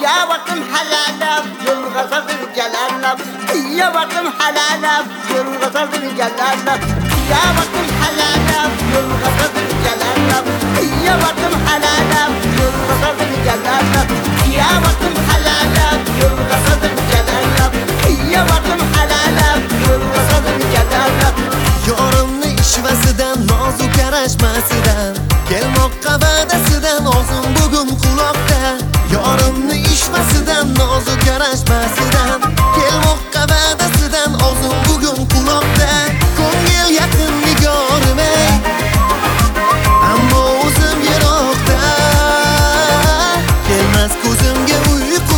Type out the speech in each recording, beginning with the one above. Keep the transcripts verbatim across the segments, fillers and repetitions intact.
يا وطن حلالة يلغص الجلالة يا وطن حلالة يلغص الجلالة يا وطن حلالة يلغص الجلالة يا وطن حلالة يلغص الجلالة يا وطن حلالة يلغص الجلالة يا وطن حلالة يلغص الجلالة Yorimni ishvasidan, nozik yarashmasidan, kelmoqqa va'dasidan o'zim bugun quloqda. Yorimni ishvasidan, nozik yarashmasidan, kelmoqqa va'dasidan o'zim bugun quloqda. Ko'ngil yaqin nigorim ey, ammo o'zim yiroqda. Kelmas ko'zimga uyqu,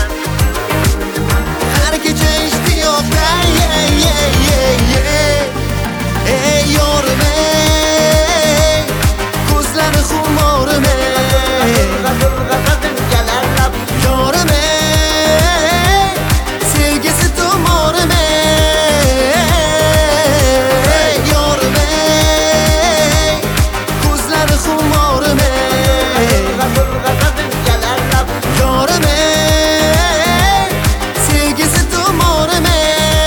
har kecha ishtiyoqda. Yeah, yeah, yeah, yeah. Ey yorim ey, ko'zlari xumorim ey, yorim ey, sevgisi tumorim ey, yorim ey, ko'zlari xumorim ey, yorim ey, sevgisi tumorim ey.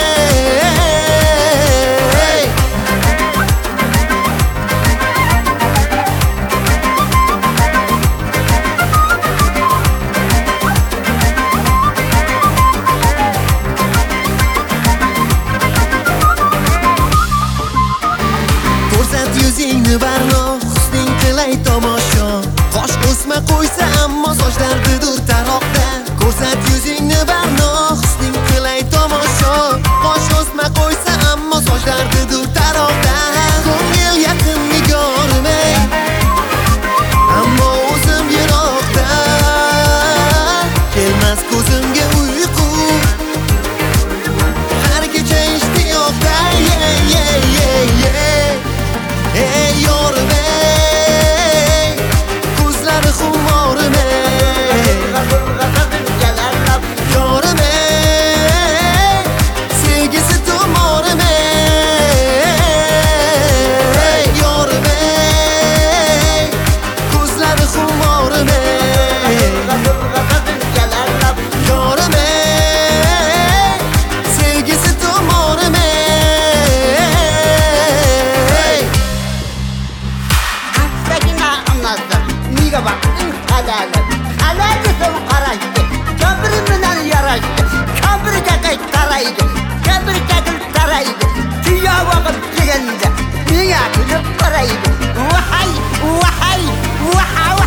Ko'rsat yuzingni barno, husning qilay tomosha. Qosh o'sma qo'ysa ammo sochlardidur taroqda. Ko'rsat yuzingni barno, husning qilay tomosha. Qosh o'sma qo'ysa ammo sochlardidur taroqda. Ko'ngil yaqin nigorim ey, ammo o'zim yiroqda. Kelmas ko'zimga uyqu, har kecha ishtiyoqda. Yeah, yeah, yeah, yeah. Ey yorim ey, ko'zlari xumorim ey, yorim ey, sevgisi tumorim ey, yorim ey, ko'zlari xumorim ey, yorim ey, sevgisi tumorim ey. Niye baktın halalı? Halalısın karaydı. Kömrümden yaraydı. Kömrüce taraydı. Kömrüce taraydı. Tüya vakit geldi. Niye gülüp paraydı? Vahay, vahay, vahay.